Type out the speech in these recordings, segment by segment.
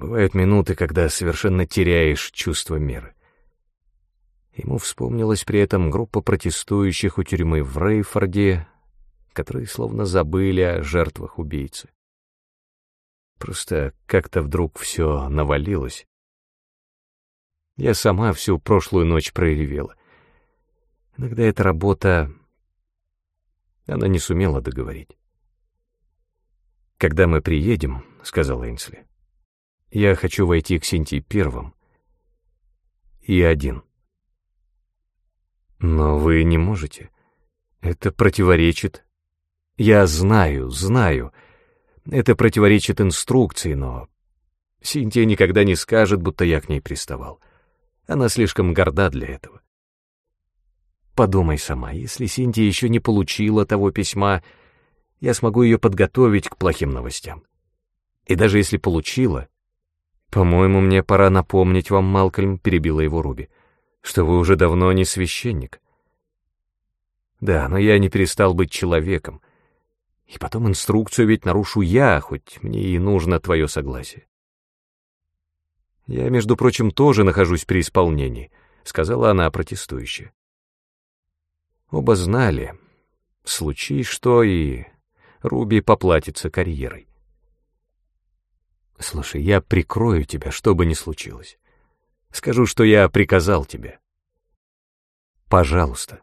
Бывают минуты, когда совершенно теряешь чувство меры. Ему вспомнилась при этом группа протестующих у тюрьмы в Рейфорде, которые словно забыли о жертвах убийцы. Просто как-то вдруг все навалилось. Я сама всю прошлую ночь проревела. Иногда эта работа... Она не сумела договорить. «Когда мы приедем, — сказал Эйнсли, — я хочу войти к Синтии первым и один». «Но вы не можете. Это противоречит...» «Я знаю. Это противоречит инструкции, но... Синтия никогда не скажет, будто я к ней приставал. Она слишком горда для этого. Подумай сама, если Синтия еще не получила того письма, я смогу ее подготовить к плохим новостям. И даже если получила... По-моему, мне пора напомнить вам, Малкольм, — перебила его Руби, — что вы уже давно не священник. Да, но я не перестал быть человеком. И потом инструкцию ведь нарушу я, хоть мне и нужно твое согласие. Я, между прочим, тоже нахожусь при исполнении, — сказала она протестующе. Оба знали, случись что, и Руби поплатится карьерой. Слушай, я прикрою тебя, что бы ни случилось. Скажу, что я приказал тебе. Пожалуйста.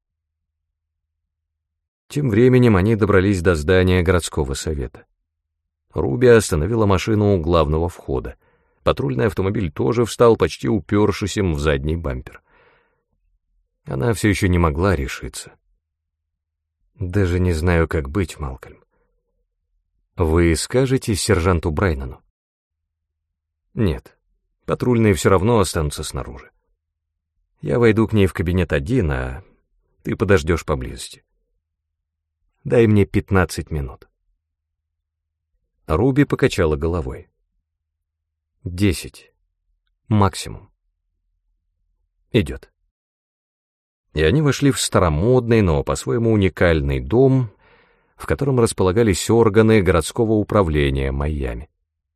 Тем временем они добрались до здания городского совета. Руби остановила машину у главного входа. Патрульный автомобиль тоже встал, почти упершись им в задний бампер. Она все еще не могла решиться. «Даже не знаю, как быть, Малкольм. Вы скажете сержанту Брайнану?» «Нет, патрульные все равно останутся снаружи. Я войду к ней в кабинет один, а ты подождешь поблизости. Дай мне 15 минут». Руби покачала головой. 10. Максимум. Идет. И они вошли в старомодный, но по-своему уникальный дом, в котором располагались органы городского управления Майами.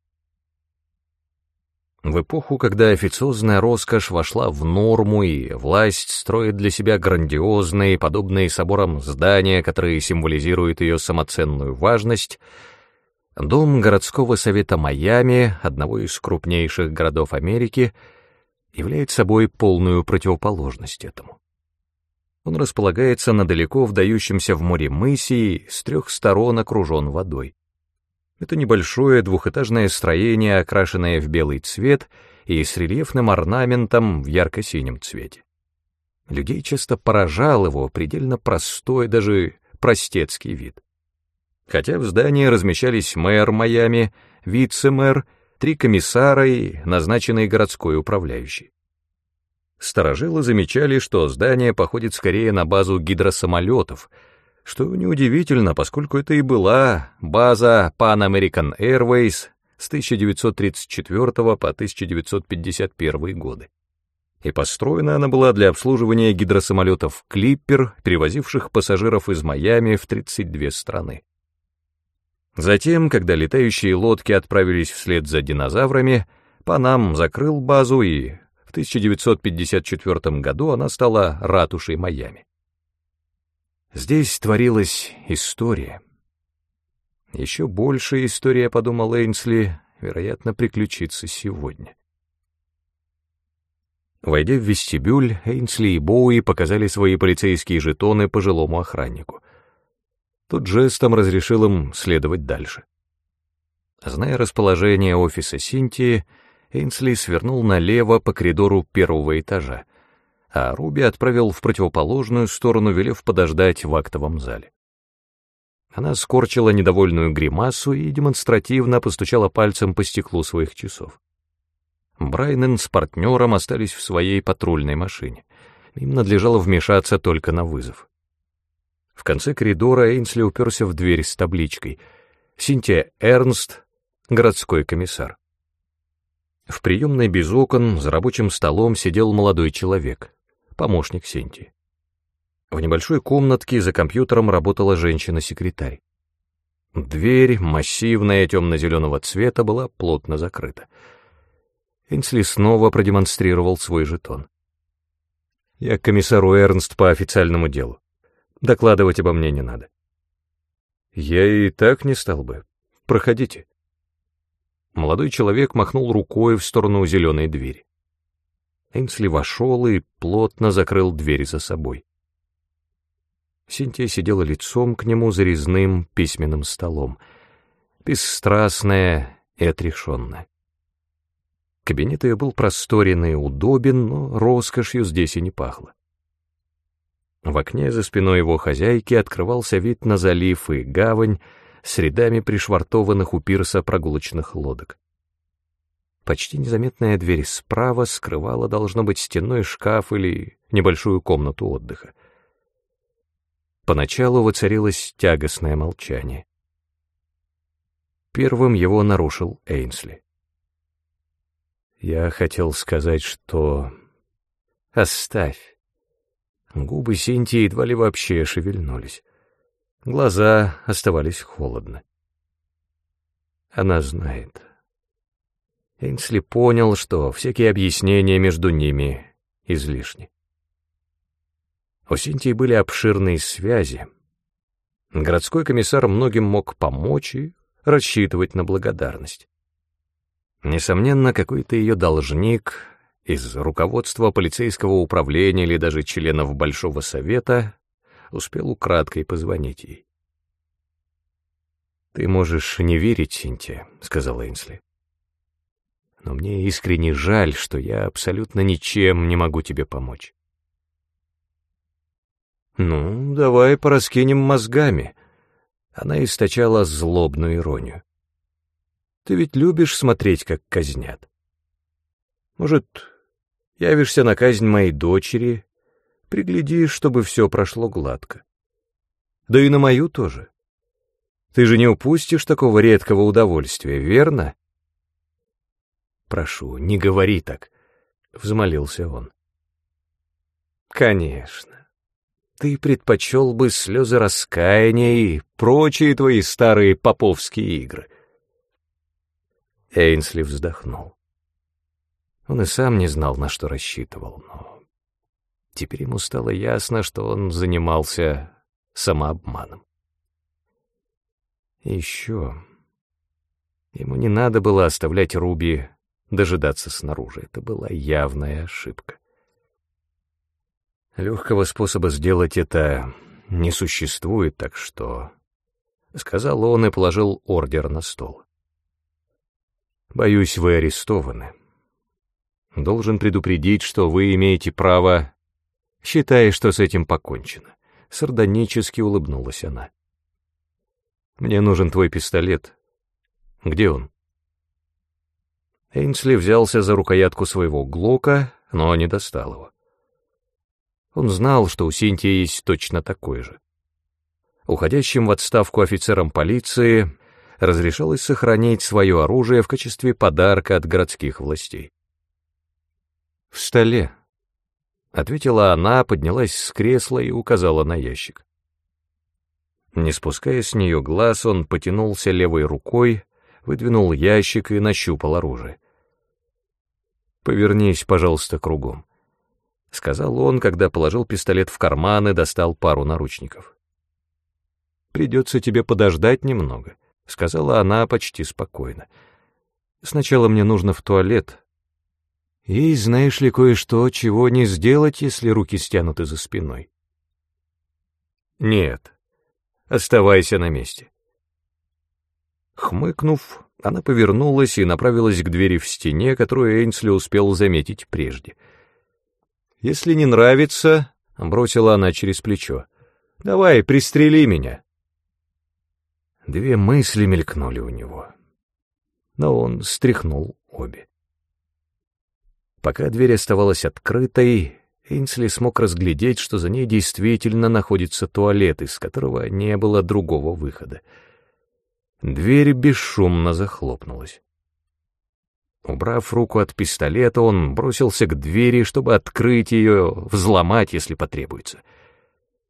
В эпоху, когда официозная роскошь вошла в норму и власть строит для себя грандиозные, подобные соборам здания, которые символизируют ее самоценную важность, дом городского совета Майами, одного из крупнейших городов Америки, является собой полную противоположность этому. Он располагается на далеко вдающемся в море мысе и с 3 сторон окружен водой. Это небольшое двухэтажное строение, окрашенное в белый цвет и с рельефным орнаментом в ярко-синем цвете. Людей часто поражал его предельно простой, даже простецкий вид. Хотя в здании размещались мэр Майами, вице-мэр, 3 комиссара и назначенный городской управляющий. Старожилы замечали, что здание походит скорее на базу гидросамолетов, что неудивительно, поскольку это и была база Pan American Airways с 1934 по 1951 годы. И построена она была для обслуживания гидросамолетов «Клиппер», перевозивших пассажиров из Майами в 32 страны. Затем, когда летающие лодки отправились вслед за динозаврами, Панам закрыл базу, и в 1954 году она стала ратушей Майами. Здесь творилась история. Еще большая история, подумал Эйнсли, вероятно, приключится сегодня. Войдя в вестибюль, Эйнсли и Боуи показали свои полицейские жетоны пожилому охраннику. Тот жестом разрешил им следовать дальше. Зная расположение офиса Синтии, Эйнсли свернул налево по коридору 1-го этажа, а Руби отправил в противоположную сторону, велев подождать в актовом зале. Она скорчила недовольную гримасу и демонстративно постучала пальцем по стеклу своих часов. Брайнен с партнером остались в своей патрульной машине. Им надлежало вмешаться только на вызов. В конце коридора Эйнсли уперся в дверь с табличкой «Синтия Эрнст, городской комиссар». В приемной без окон за рабочим столом сидел молодой человек, помощник Синтии. В небольшой комнатке за компьютером работала женщина-секретарь. Дверь, массивная, темно-зеленого цвета, была плотно закрыта. Эйнсли снова продемонстрировал свой жетон. «Я к комиссару Эрнст по официальному делу. Докладывать обо мне не надо». «Я и так не стал бы. Проходите». Молодой человек махнул рукой в сторону зеленой двери. Эйнсли вошел и плотно закрыл дверь за собой. Синтия сидела лицом к нему за резным письменным столом, бесстрастная и отрешенная. Кабинет ее был просторен и удобен, но роскошью здесь и не пахло. В окне за спиной его хозяйки открывался вид на залив и гавань с рядами пришвартованных у пирса прогулочных лодок. Почти незаметная дверь справа скрывала, должно быть, стенной шкаф или небольшую комнату отдыха. Поначалу воцарилось тягостное молчание. Первым его нарушил Эйнсли. «Я хотел сказать, что...» «Оставь». Губы Синтии едва ли вообще шевельнулись. Глаза оставались холодны. Она знает. Эйнсли понял, что всякие объяснения между ними излишни. У Синтии были обширные связи. Городской комиссар многим мог помочь и рассчитывать на благодарность. Несомненно, какой-то ее должник из руководства полицейского управления или даже членов Большого Совета успел украдкой позвонить ей. «Ты можешь не верить, Синтия», — сказал Эйнсли. «Но мне искренне жаль, что я абсолютно ничем не могу тебе помочь». «Ну, давай пораскинем мозгами». Она источала злобную иронию. «Ты ведь любишь смотреть, как казнят. Может, явишься на казнь моей дочери, приглядишь, чтобы все прошло гладко. Да и на мою тоже. Ты же не упустишь такого редкого удовольствия, верно?» «Прошу, не говори так», — взмолился он. «Конечно. Ты предпочел бы слезы раскаяния и прочие твои старые поповские игры». Эйнсли вздохнул. Он и сам не знал, на что рассчитывал, но теперь ему стало ясно, что он занимался самообманом. И еще ему не надо было оставлять Руби дожидаться снаружи. Это была явная ошибка. Легкого способа сделать это не существует, так что... Сказал он и положил ордер на стол. «Боюсь, вы арестованы. Должен предупредить, что вы имеете право, считая, что с этим покончено». Сардонически улыбнулась она. «Мне нужен твой пистолет. Где он?» Эйнсли взялся за рукоятку своего глока, но не достал его. Он знал, что у Синтии есть точно такой же. Уходящим в отставку офицерам полиции разрешалось сохранить свое оружие в качестве подарка от городских властей. «В столе», — ответила она, поднялась с кресла и указала на ящик. Не спуская с нее глаз, он потянулся левой рукой, выдвинул ящик и нащупал оружие. «Повернись, пожалуйста, кругом», — сказал он, когда положил пистолет в карман и достал пару наручников. «Придется тебе подождать немного», — сказала она почти спокойно. «Сначала мне нужно в туалет. И знаешь ли кое-что, чего не сделать, если руки стянуты за спиной?» «Нет, оставайся на месте». Хмыкнув, она повернулась и направилась к двери в стене, которую Эйнсли успел заметить прежде. «Если не нравится», — бросила она через плечо, — «давай, пристрели меня». Две мысли мелькнули у него, но он стряхнул обе. Пока дверь оставалась открытой, Эйнсли смог разглядеть, что за ней действительно находится туалет, из которого не было другого выхода. Дверь бесшумно захлопнулась. Убрав руку от пистолета, он бросился к двери, чтобы открыть ее, взломать, если потребуется.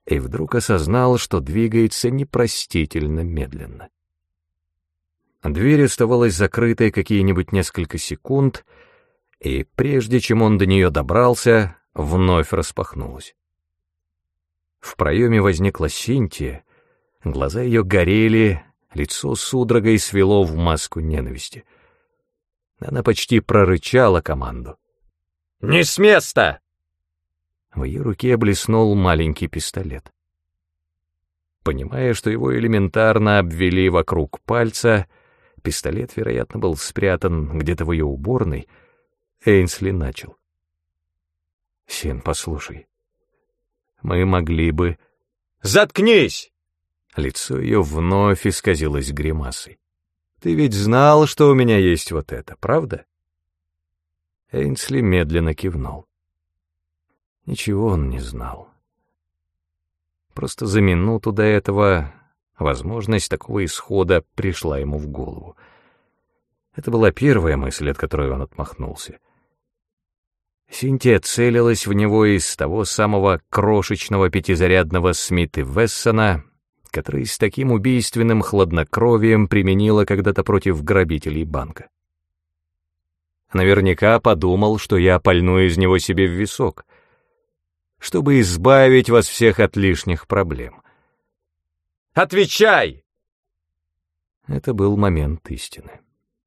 и вдруг осознал, что двигается непростительно медленно. Дверь оставалась закрытой какие-нибудь несколько секунд, и прежде чем он до нее добрался, вновь распахнулась. В проеме возникла Синтия, глаза ее горели, лицо судорогой свело в маску ненависти. Она почти прорычала команду. «Не с места!» В ее руке блеснул маленький пистолет. Понимая, что его элементарно обвели вокруг пальца, пистолет, вероятно, был спрятан где-то в ее уборной, Эйнсли начал. «Син, послушай, мы могли бы...» «Заткнись!» Лицо ее вновь исказилось гримасой. «Ты ведь знал, что у меня есть вот это, правда?» Эйнсли медленно кивнул. Ничего он не знал. Просто за минуту до этого возможность такого исхода пришла ему в голову. Это была первая мысль, от которой он отмахнулся. Синтия целилась в него из того самого крошечного пятизарядного Смит & Вессона, который с таким убийственным хладнокровием применила когда-то против грабителей банка. Наверняка подумал, что я пальну из него себе в висок, чтобы избавить вас всех от лишних проблем. «Отвечай!» Это был момент истины.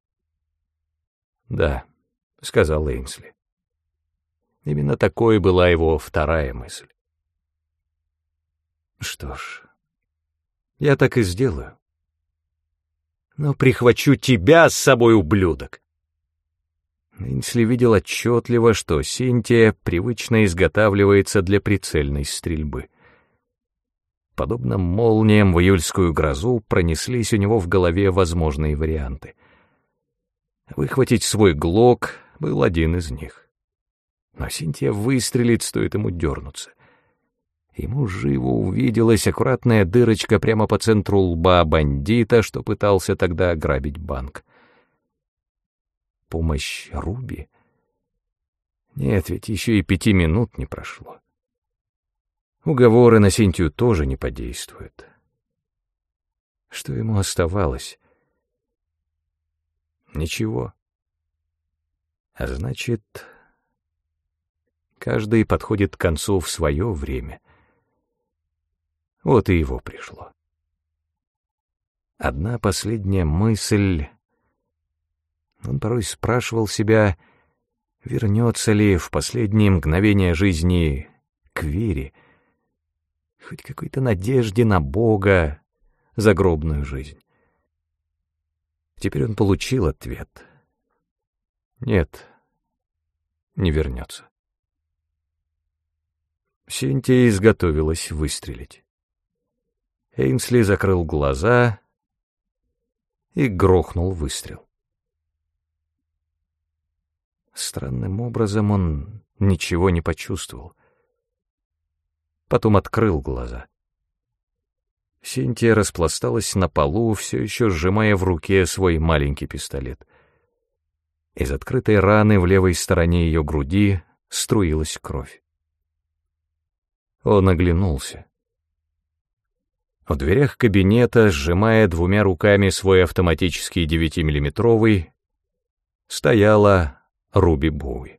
«Да», — сказал Эйнсли. Именно такой была его вторая мысль. «Что ж, я так и сделаю. Но прихвачу тебя с собой, ублюдок!» Эйнсли видел отчетливо, что Синтия привычно изготавливается для прицельной стрельбы. Подобно молниям в июльскую грозу пронеслись у него в голове возможные варианты. Выхватить свой глок был один из них. Но Синтия выстрелит, стоит ему дернуться. Ему живо увиделась аккуратная дырочка прямо по центру лба бандита, что пытался тогда ограбить банк. Помощь Руби? Нет, ведь еще и 5 минут не прошло. Уговоры на Синтию тоже не подействуют. Что ему оставалось? Ничего. А значит, каждый подходит к концу в свое время. Вот и его пришло. Одна последняя мысль. Он порой спрашивал себя, вернется ли в последние мгновения жизни к вере, хоть какой-то надежде на Бога, загробную жизнь. Теперь он получил ответ. Нет, не вернется. Синтия изготовилась выстрелить. Эйнсли закрыл глаза и грохнул выстрел. Странным образом он ничего не почувствовал. Потом открыл глаза. Синтия распласталась на полу, все еще сжимая в руке свой маленький пистолет. Из открытой раны в левой стороне ее груди струилась кровь. Он оглянулся. В дверях кабинета, сжимая 2 руками свой автоматический 9-миллиметровый, стояла Руби Боуи.